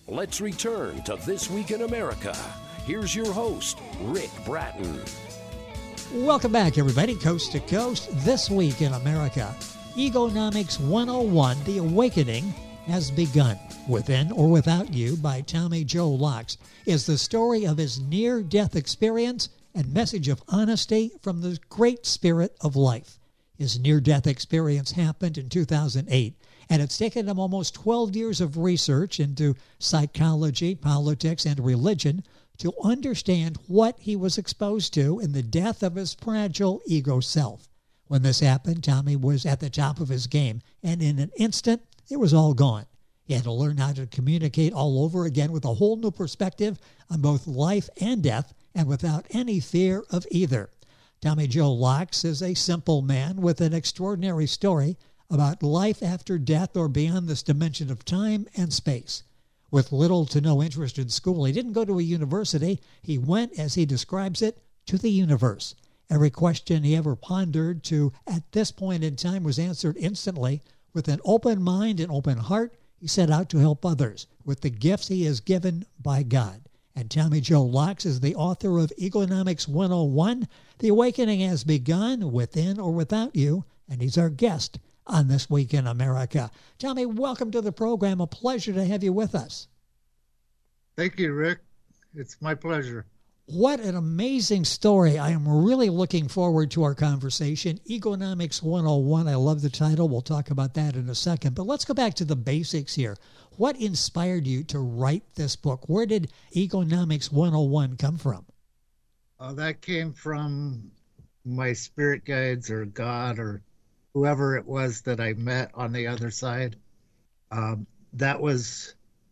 Let's return to This Week in America. Here's your host, Rick Bratton. Welcome back, everybody, coast to coast. This Week in America, Egonomics 101, The Awakening Has Begun. Within or Without You by Tommy Joe Locks is the story of his near-death experience and message of honesty from the great spirit of life. His near-death experience happened in 2008, and it's taken him almost 12 years of research into psychology, politics, and religion to understand what he was exposed to in the death of his fragile ego self. When this happened, Tommy was at the top of his game, and in an instant, it was all gone. He had to learn how to communicate all over again with a whole new perspective on both life and death, and without any fear of either. Tommy Joe Locks is a simple man with an extraordinary story about life after death or beyond this dimension of time and space. With little to no interest in school, he didn't go to a university. He went, as he describes it, to the universe. Every question he ever pondered to at this point in time was answered instantly. With an open mind and open heart, he set out to help others with the gifts he is given by God. And Tommy Joe Locks is the author of Egonomics 101, The Awakening Has Begun, Within or Without You, and he's our guest on This Week in America. Tommy, welcome to the program. A pleasure to have you with us. Thank you, Rick. It's my pleasure. What an amazing story. I am really looking forward to our conversation. Egonomics 101. I love the title. We'll talk about that in a second. But let's go back to the basics here. What inspired you to write this book? Where did Egonomics 101 come from? That came from my spirit guides or God or whoever it was that I met on the other side. That was,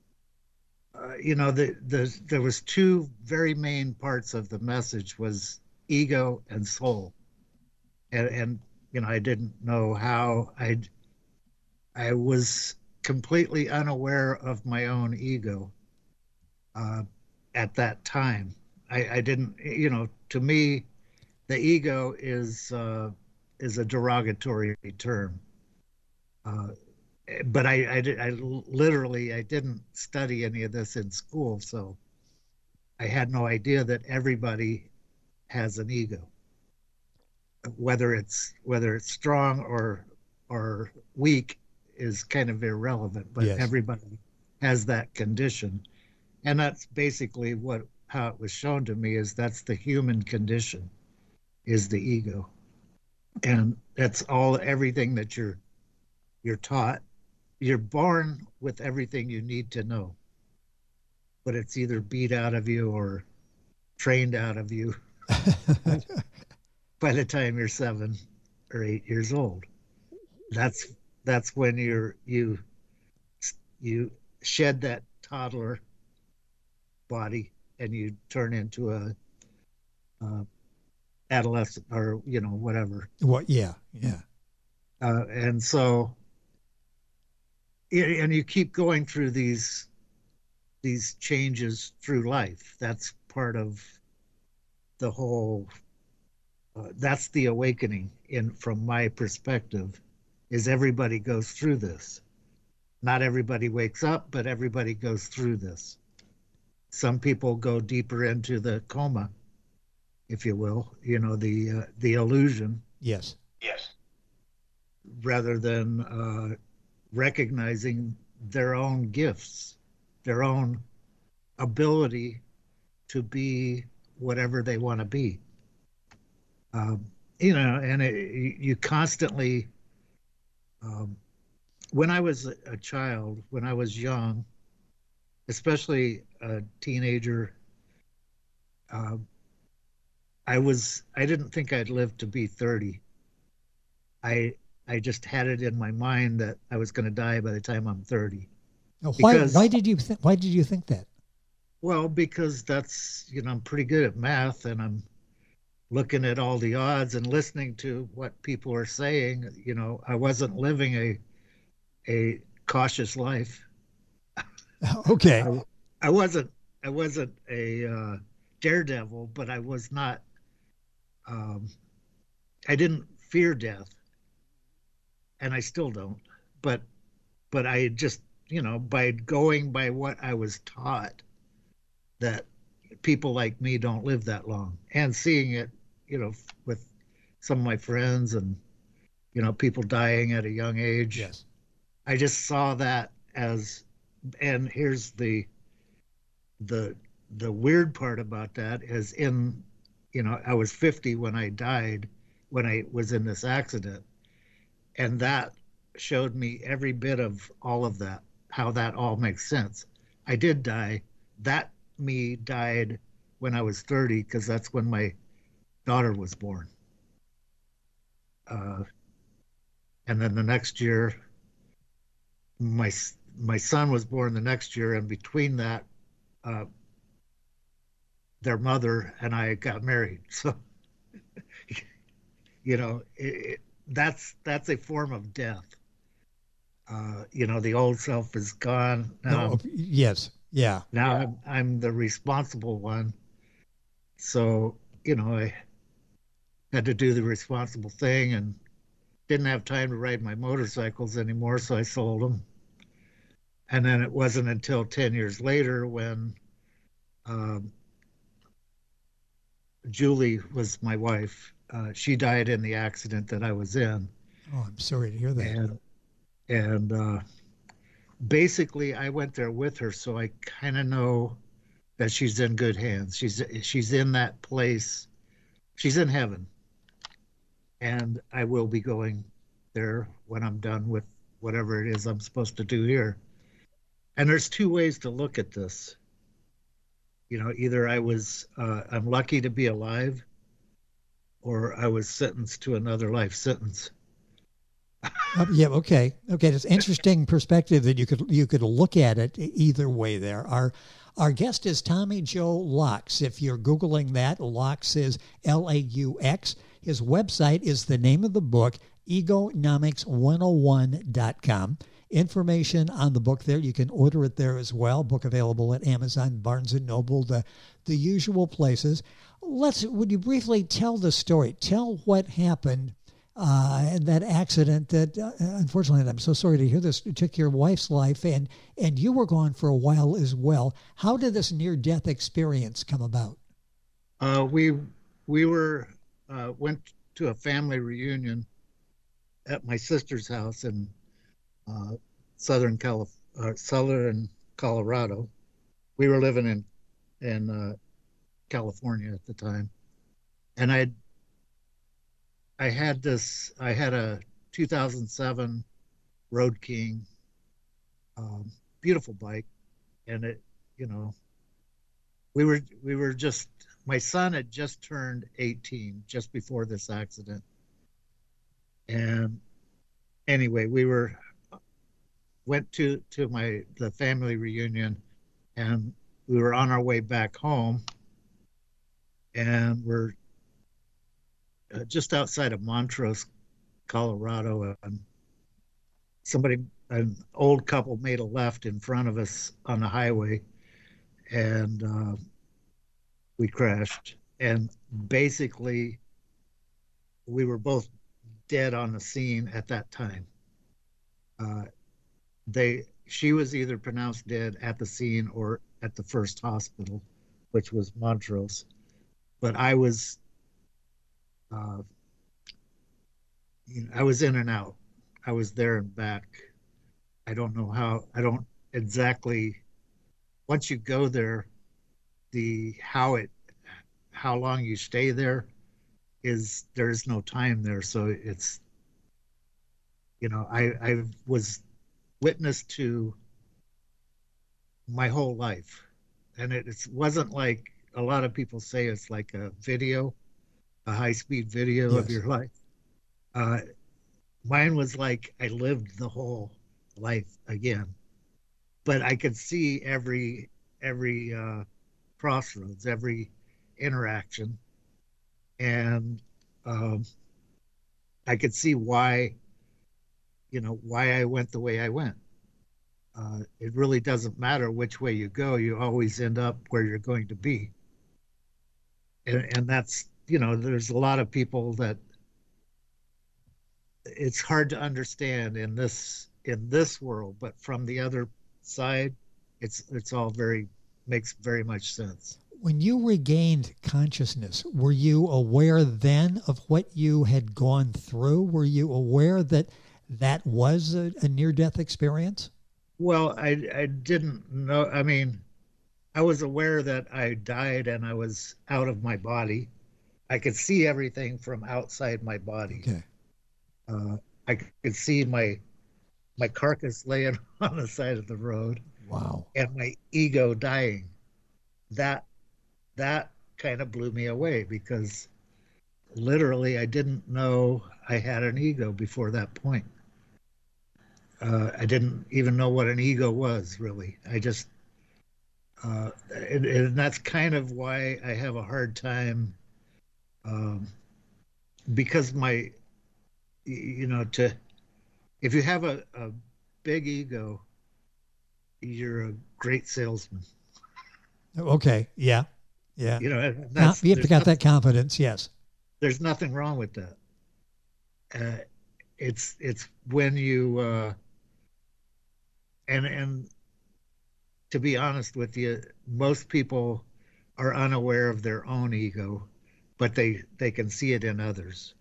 there was two very main parts of the message was ego and soul. And I didn't know how I was completely unaware of my own ego at that time. I didn't, to me, the ego is a derogatory term. But I didn't study any of this in school, so I had no idea that everybody has an ego. Whether it's strong or weak is kind of irrelevant, but yes. Everybody has that condition. And that's basically how it was shown to me is that's the human condition, is the ego. And that's everything that you're taught. You're born with everything you need to know, but it's either beat out of you or trained out of you by the time you're 7 or 8 years old. That's when you shed that toddler body and you turn into a adolescent or whatever. What? Yeah. And so, and you keep going through these changes through life. That's part of the whole. That's the awakening. From my perspective, is everybody goes through this. Not everybody wakes up, but everybody goes through this. Some people go deeper into the coma, if you will, the illusion. Yes. Rather than recognizing their own gifts, their own ability to be whatever they want to be. And you constantly, when I was a child, when I was young, especially a teenager, I didn't think I'd live to be 30. I just had it in my mind that I was going to die by the time I'm 30. Now, why did you think that? Well, because that's, I'm pretty good at math and I'm looking at all the odds and listening to what people are saying. I wasn't living a cautious life. Okay. I wasn't a daredevil, but I was not, I didn't fear death. And I still don't, but I just by going by what I was taught, that people like me don't live that long, and seeing it, with some of my friends and, people dying at a young age. Yes. I just saw that as, and here's the weird part about that is I was 50 when I died, when I was in this accident. And that showed me every bit of all of that, how that all makes sense. I did die. That me died when I was 30, because that's when my daughter was born. And then the next year, my son was born the next year, and between that, their mother and I got married. So, that's a form of death. The old self is gone. No, yes. Yeah. Now I'm the responsible one. So, I had to do the responsible thing, and didn't have time to ride my motorcycles anymore, so I sold them. And then it wasn't until 10 years later when Julie was my wife. She died in the accident that I was in. Oh, I'm sorry to hear that. And basically, I went there with her, so I kind of know that she's in good hands. She's in that place. She's in heaven. And I will be going there when I'm done with whatever it is I'm supposed to do here. And there's two ways to look at this. Either I'm lucky to be alive, or I was sentenced to another life sentence. Yeah. Okay. It's interesting perspective that you could look at it either way there. Our guest is Tommy Joe Laux. If you're Googling that, Laux is Laux. His website is the name of the book, Egonomics101.com. Information on the book there. You can order it there as well. Book available at Amazon, Barnes & Noble, the usual places. Would you briefly tell the story? Tell what happened in that accident that, unfortunately, I'm so sorry to hear this, took your wife's life, and you were gone for a while as well. How did this near-death experience come about? We went to a family reunion at my sister's house in Southern Colorado. We were living in California at the time, and I had a 2007 Road King, beautiful bike, and my son had just turned 18 just before this accident. And anyway, we went to the family reunion, and we were on our way back home, and we're just outside of Montrose, Colorado, and an old couple made a left in front of us on the highway, and we crashed. And basically, we were both dead on the scene at that time. She was either pronounced dead at the scene or at the first hospital, which was Montrose. But I was I was in and out. I was there and back. I don't know how. I don't exactly. Once you go there, how long you stay there there's no time there. So it's, I was witness to my whole life, and it wasn't like a lot of people say it's like a high-speed video Yes. of your life. Mine was like I lived the whole life again, but I could see every crossroads, every interaction, and I could see why I went the way I went. It really doesn't matter which way you go; you always end up where you're going to be, and that's there's a lot of people that it's hard to understand in this in this world, but from the other side, it's all makes very much sense. When you regained consciousness, were you aware then of what you had gone through? Were you aware that that was a near-death experience? Well, I didn't know. I mean, I was aware that I died and I was out of my body. I could see everything from outside my body. Okay. I could see my carcass laying on the side of the road. Wow. And my ego dying. That kind of blew me away, because literally I didn't know I had an ego before that point. I didn't even know what an ego was, really. I just, and that's kind of why I have a hard time, because if you have a big ego, you're a great salesman. Okay. Yeah. Yeah. You know, you have to got that confidence. Yes. There's nothing wrong with that. It's when you, and to be honest with you, most people are unaware of their own ego, but they can see it in others.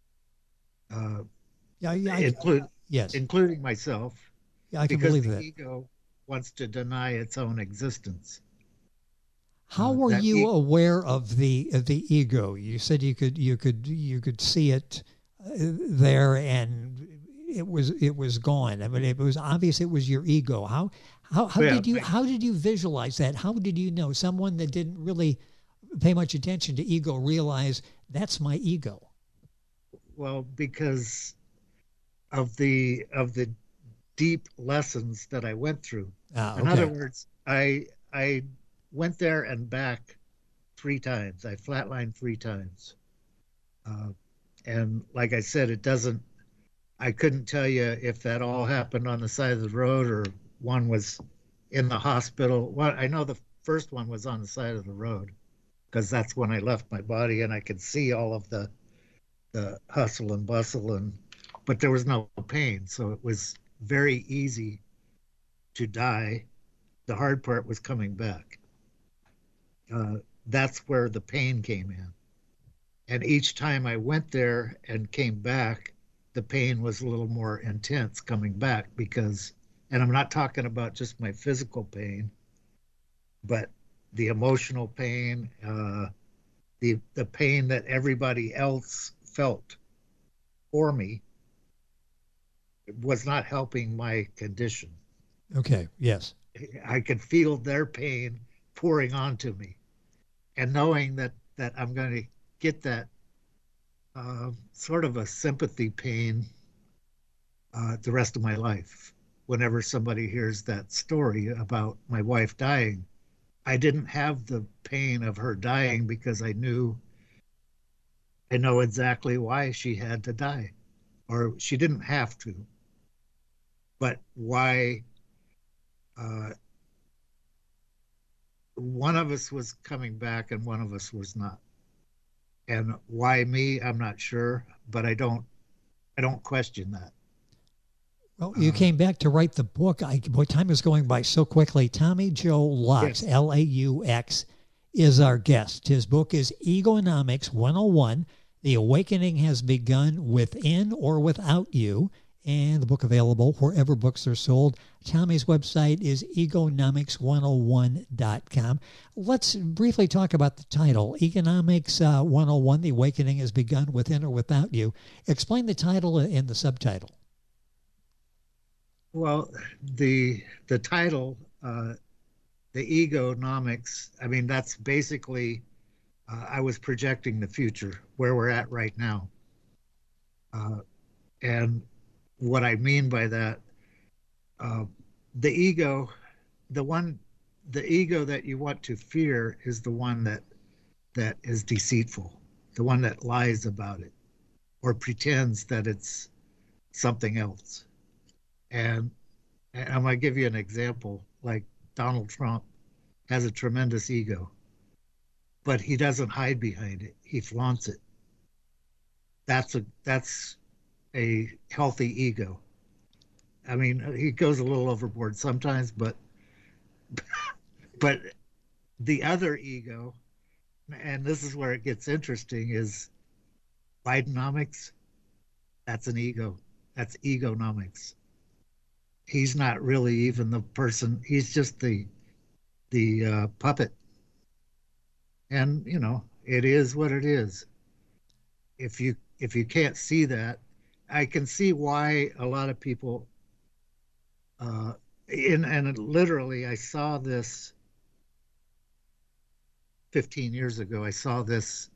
Yes. Including myself. Yeah, I can believe that. The ego wants to deny its own existence. How were you aware of the ego? You said you could see it there, and it was gone. I mean, it was obvious it was your ego. How did you visualize that? How did you know? Someone that didn't really pay much attention to ego realize that's my ego. Well, because of the deep lessons that I went through. Okay. In other words, I went there and back 3 times. I flatlined 3 times. And like I said, I couldn't tell you if that all happened on the side of the road or one was in the hospital. Well, I know the first one was on the side of the road, because that's when I left my body and I could see all of the hustle and bustle, but there was no pain. So it was very easy to die. The hard part was coming back. That's where the pain came in. And each time I went there and came back, the pain was a little more intense coming back, and I'm not talking about just my physical pain, but the emotional pain, the pain that everybody else felt for me was not helping my condition. Okay, yes. I could feel their pain pouring onto me, and knowing that I'm going to get that sort of a sympathy pain the rest of my life. Whenever somebody hears that story about my wife dying, I didn't have the pain of her dying, because I know exactly why she had to die, or she didn't have to, but why one of us was coming back and one of us was not. And why me, I'm not sure, but I don't question that. Well, you came back to write the book. Boy, time is going by so quickly. Tommy Joe Laux, yes. Laux, is our guest. His book is Egonomics 101. The Awakening Has Begun Within or Without You. And the book available wherever books are sold. Tommy's website is egonomics101.com. Let's briefly talk about the title, Economics 101, The Awakening Has Begun Within or Without You. Explain the title and the subtitle. Well, the title, the Egonomics, I mean, that's basically, I was projecting the future, where we're at right now. And what I mean by that, the ego that you want to fear is the one that is deceitful, the one that lies about it or pretends that it's something else. And I'm going to give you an example. Like Donald Trump has a tremendous ego, but he doesn't hide behind it. He flaunts it. That's a healthy ego. I mean, he goes a little overboard sometimes, but the other ego, and this is where it gets interesting, is Bidenomics. That's an ego. That's egonomics. He's not really even the person. He's just the puppet. And it is what it is. If you can't see that, I can see why a lot of people. And literally, I saw this 15 years ago. I saw this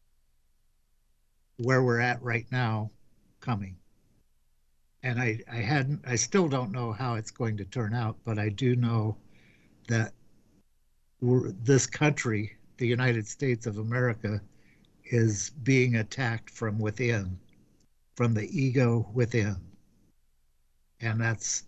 where we're at right now coming. And I still don't know how it's going to turn out, but I do know that this country, the United States of America, is being attacked from within, from the ego within. And that's,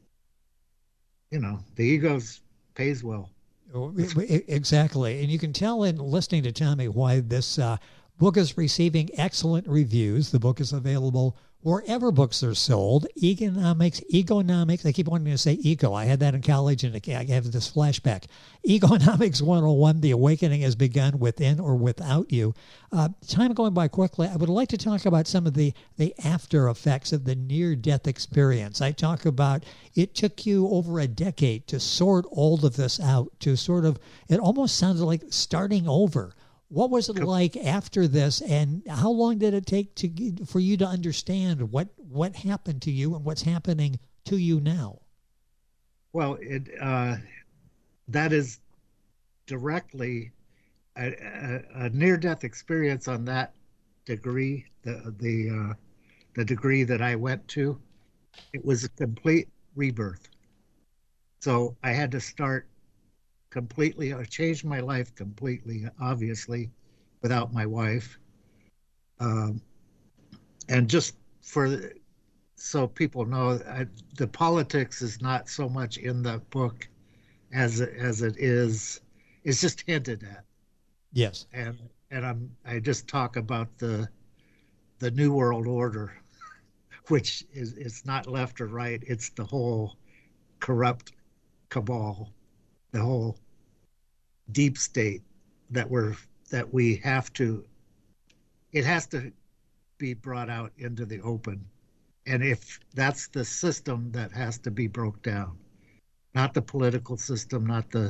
the egos pays well. Exactly. And you can tell in listening to Tommy why this book is receiving excellent reviews. The book is available wherever books are sold. Egonomics. I keep wanting to say ego. I had that in college and I have this flashback. Egonomics 101, The Awakening Has Begun Within or Without You. Time going by quickly. I would like to talk about some of the after effects of the near-death experience. I talk about it took you over a decade to sort all of this out, to sort of, it almost sounded like starting over. What was it like after this, and how long did it take for you to understand what happened to you and what's happening to you now? Well, that is directly a near-death experience on that degree, the degree that I went to. It was a complete rebirth. So I had to start completely. I changed my life completely, obviously, without my wife. And just so people know, the politics is not so much in the book as it is. It's just hinted at. Yes. And I just talk about the New World Order, which is, it's not left or right. It's the whole corrupt cabal, the whole deep state that we have to. It has to be brought out into the open, and if that's the system that has to be broke down, not the political system, not the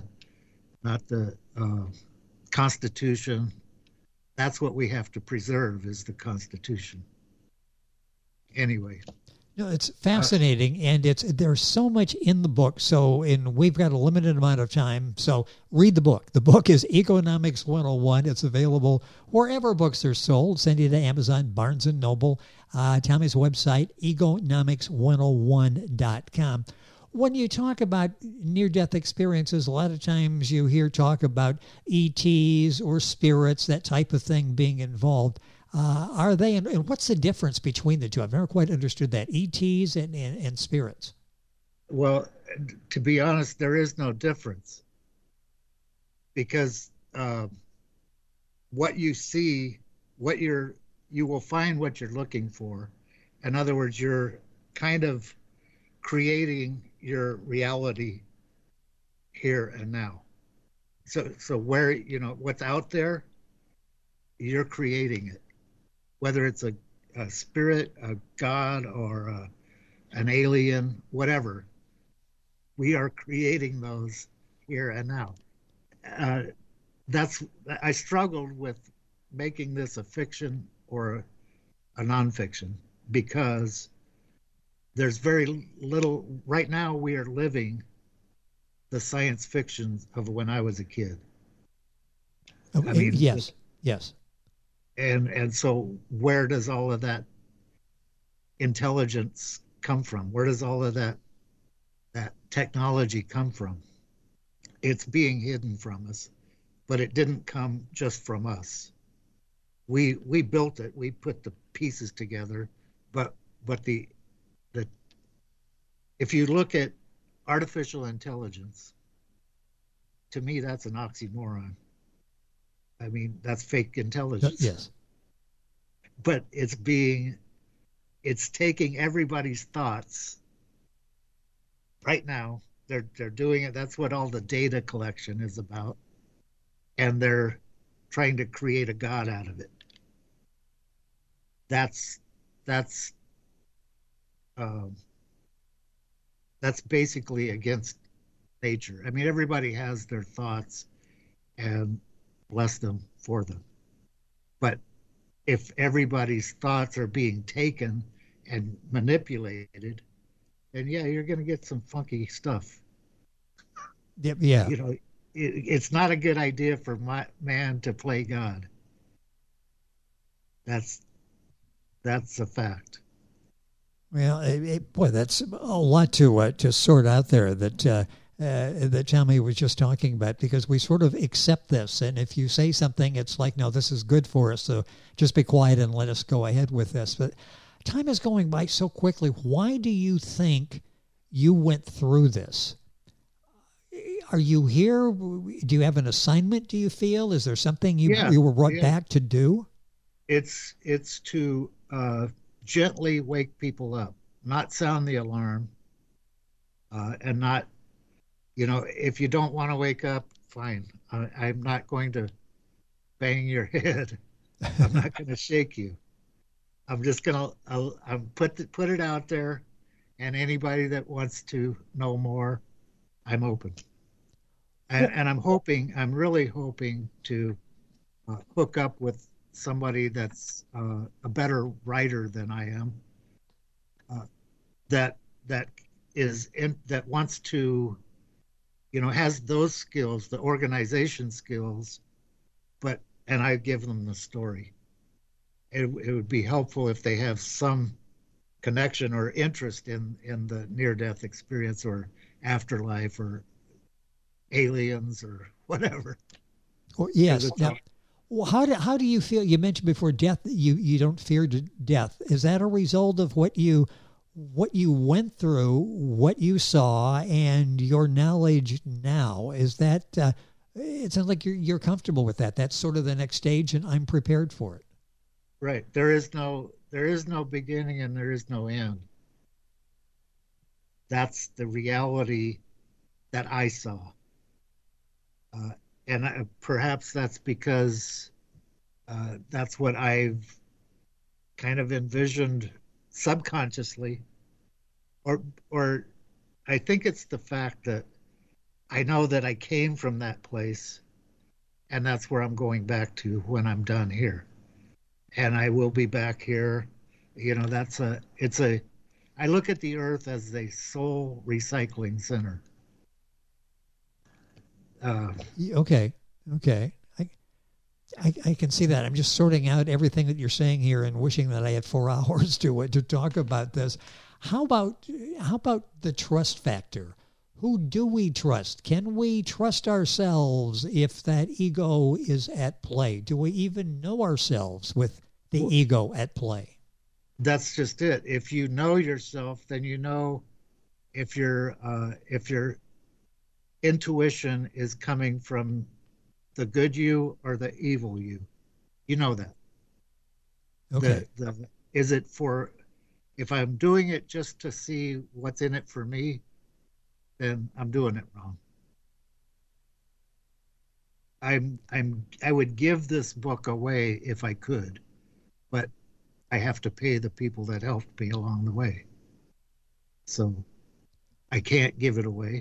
Constitution. That's what we have to preserve, is the Constitution. Anyway. No, it's fascinating, and there's so much in the book. So, we've got a limited amount of time. So, read the book. The book is Egonomics 101. It's available wherever books are sold. Send it to Amazon, Barnes and Noble. Tommy's website, egonomics101.com. When you talk about near-death experiences, a lot of times you hear talk about ETs or spirits, that type of thing being involved. Are they, and what's the difference between the two? I've never quite understood that, ETs and spirits. Well, to be honest, there is no difference, because what you see, you will find what you're looking for. In other words, you're kind of creating your reality here and now. So where, what's out there, you're creating it. Whether it's a spirit, a god, or an alien, whatever, we are creating those here and now. I struggled with making this a fiction or a nonfiction, because there's very little. Right now, we are living the science fiction of when I was a kid. I mean, yes. And so where does all of that intelligence come from? Where does all of that technology come from? It's being hidden from us, but it didn't come just from us. We built it. We put the pieces together, but if you look at artificial intelligence, to me, that's an oxymoron. I mean, that's fake intelligence. Yes. But it's taking everybody's thoughts right now they're doing it. That's what all the data collection is about, and they're trying to create a god out of it. That's that's um, that's basically against nature. I mean, everybody has their thoughts, and bless them for them. But if everybody's thoughts are being taken and manipulated, then yeah, you're going to get some funky stuff. Yep, yeah. You know, it's not a good idea for man to play God. That's that's a fact. Well, boy, that's a lot to sort out there that Tommy was just talking about, because we sort of accept this, and if you say something, it's like, no, this is good for us, so just be quiet and let us go ahead with this. But time is going by so quickly. Why do you think you went through this? Are you here? Do you have an assignment, do you feel? Is there something you were brought back to do? It's to gently wake people up, not sound the alarm, and not, you know, if you don't want to wake up, fine. I'm not going to bang your head. I'm not going to shake you. I'm just going to I'm put it out there, and anybody that wants to know more, I'm open. And I'm really hoping to hook up with somebody that's a better writer than I am, that that wants to, you know, has those skills, the organization skills, and I give them the story. It would be helpful if they have some connection or interest in the near-death experience or afterlife or aliens or whatever. Well, yes. Now, well, how do you feel? You mentioned before death. You don't fear death. Is that a result of what you went through, what you saw, and your knowledge now? Is that it sounds like you're comfortable with that? That's sort of the next stage, and I'm prepared for it. Right. There is no beginning and there is no end. That's the reality that I saw. And perhaps that's because that's what I've kind of envisioned subconsciously, or I think it's the fact that I know that I came from that place, and that's where I'm going back to when I'm done here, and I will be back here. You know, I look at the earth as a soul recycling center. Okay. I can see that. I'm just sorting out everything that you're saying here and wishing that I had 4 hours to talk about this. How about the trust factor? Who do we trust? Can we trust ourselves if that ego is at play? Do we even know ourselves with the ego at play? That's just it. If you know yourself, then you know if your intuition is coming from the good you or the evil you. You know that. Okay. Is it for, if I'm doing it just to see what's in it for me, then I'm doing it wrong. I would give this book away if I could, but I have to pay the people that helped me along the way. So I can't give it away.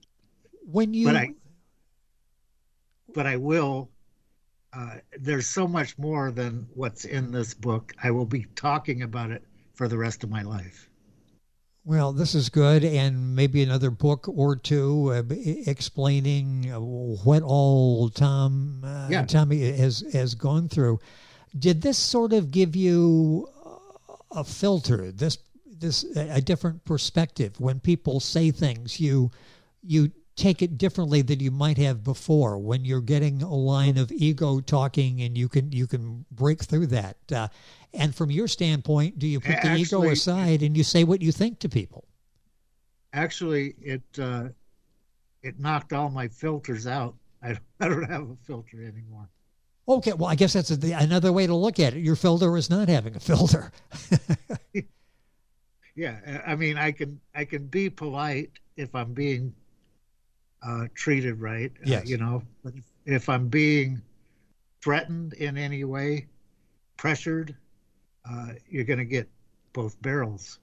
But I will. There's so much more than what's in this book. I will be talking about it for the rest of my life. Well, this is good, and maybe another book or two explaining what all Tommy has gone through. Did this sort of give you a filter? This a different perspective when people say things? You take it differently than you might have before when you're getting a line of ego talking, and you can break through that. And from your standpoint, do you put the ego aside and you say what you think to people? Actually, it knocked all my filters out. I don't have a filter anymore. Okay, well, I guess that's another way to look at it. Your filter is not having a filter. Yeah, I mean, I can be polite if I'm being treated right, Yes. But if I'm being threatened in any way, pressured, you're going to get both barrels.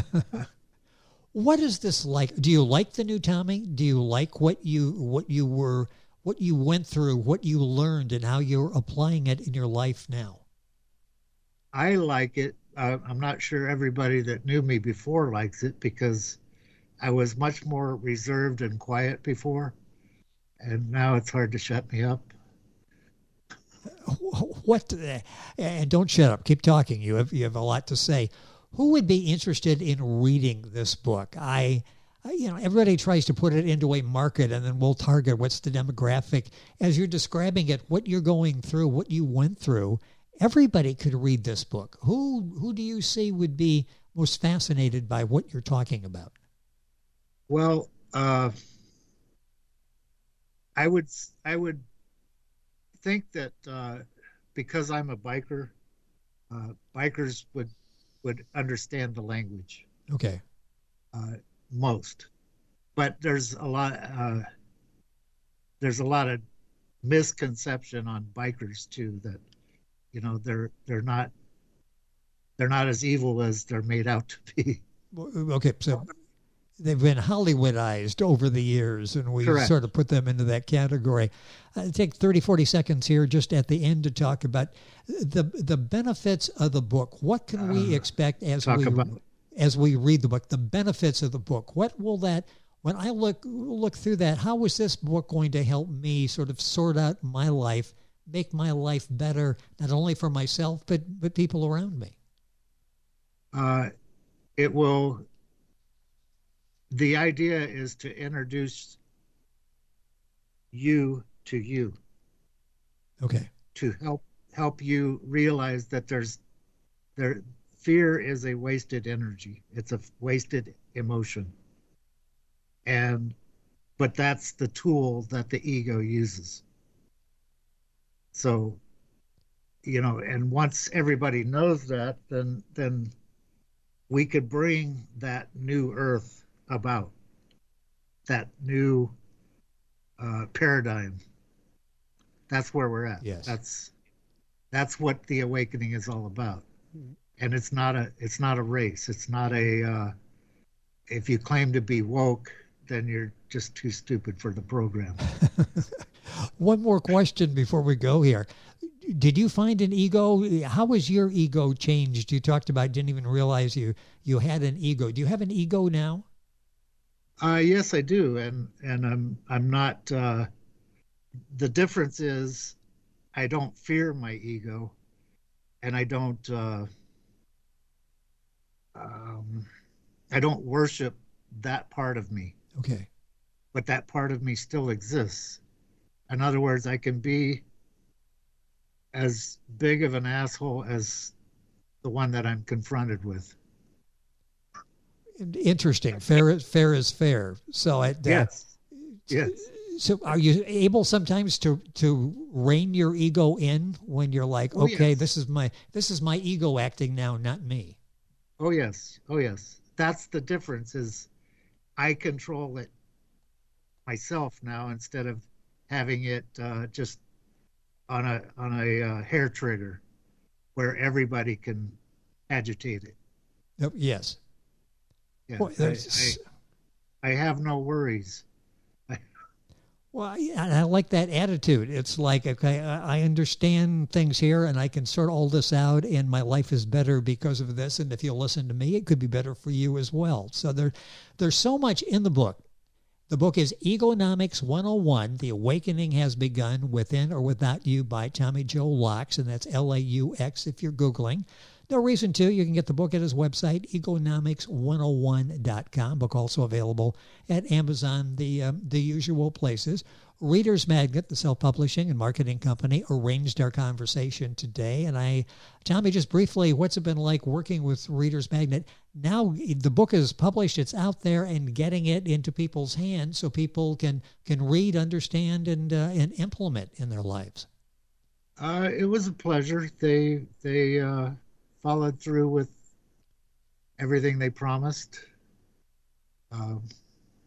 What is this like? Do you like the new Tommy? Do you like what you went through, what you learned, and how you're applying it in your life now? I like it. I'm not sure everybody that knew me before likes it because I was much more reserved and quiet before, and now it's hard to shut me up. What? And don't shut up. Keep talking. You have a lot to say. Who would be interested in reading this book? Everybody tries to put it into a market, and then we'll target what's the demographic. As you're describing it, what you're going through, what you went through, everybody could read this book. Who do you see would be most fascinated by what you're talking about? Well, I would think that because I'm a biker, bikers would understand the language. Okay. Most, but there's a lot of misconception on bikers too, that they're not as evil as they're made out to be. Okay, so they've been Hollywoodized over the years, and we Correct. sort of put them into that category. Take 30, 40 seconds here just at the end to talk about the benefits of the book. What can we expect as we read the book? The benefits of the book. What will that, when I look through that, how is this book going to help me sort of sort out my life, make my life better, not only for myself, but people around me? It will. The idea is to introduce you to you. Okay. To help you realize that fear is a wasted energy. It's a wasted emotion. But that's the tool that the ego uses. So, and once everybody knows that, then we could bring that new earth about, that new paradigm. That's where we're at. Yes. That's what the awakening is all about. And it's not a race. It's not if you claim to be woke, then you're just too stupid for the program. One more question before we go here. Did you find an ego? How was your ego changed? You talked about, didn't even realize you had an ego. Do you have an ego now? Yes, I do, and I'm not. The difference is, I don't fear my ego, and I don't worship that part of me. Okay. But that part of me still exists. In other words, I can be as big of an asshole as the one that I'm confronted with. Interesting. Fair is fair. So yes. So are you able sometimes to rein your ego in when you're like, okay, yes. this is my ego acting now, not me? Oh yes. That's the difference. Is I control it myself now instead of having it just on a hair trigger where everybody can agitate it. Yes. Yeah, Boy, I have no worries. Well, I like that attitude. It's like, okay, I understand things here, and I can sort all this out, and my life is better because of this. And if you listen to me, it could be better for you as well. So there's so much in the book. The book is Egonomics 101, The Awakening Has Begun, Within or Without You by Tommy Joe Laux, and that's Laux if you're Googling. No reason to. You can get the book at his website, egonomics101.com. Book also available at Amazon, the usual places. Reader's Magnet, the self-publishing and marketing company, arranged our conversation today. And Tommy, just briefly, what's it been like working with Reader's Magnet? Now the book is published, it's out there, and getting it into people's hands so people can read, understand, and implement in their lives. It was a pleasure. They followed through with everything they promised.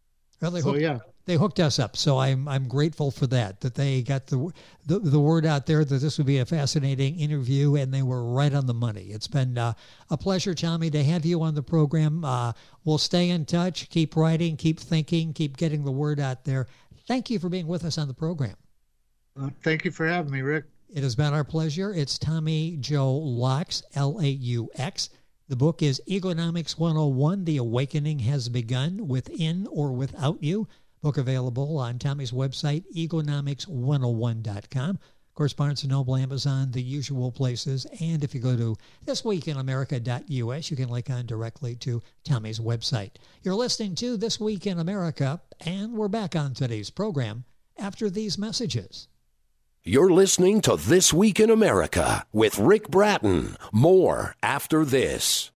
Well, they hooked us up, so I'm grateful for that they got the word out there that this would be a fascinating interview, and they were right on the money. It's been a pleasure, Tommy, to have you on the program. We'll stay in touch, keep writing, keep thinking, keep getting the word out there. Thank you for being with us on the program. Thank you for having me, Rick. It has been our pleasure. It's Tommy Joe Laux, Laux. The book is Egonomics 101, The Awakening Has Begun, Within or Without You. Book available on Tommy's website, egonomics101.com. Of course, Barnes & Noble, Amazon, the usual places. And if you go to thisweekinamerica.us, you can link on directly to Tommy's website. You're listening to This Week in America, and we're back on today's program after these messages. You're listening to This Week in America with Rick Bratton. More after this.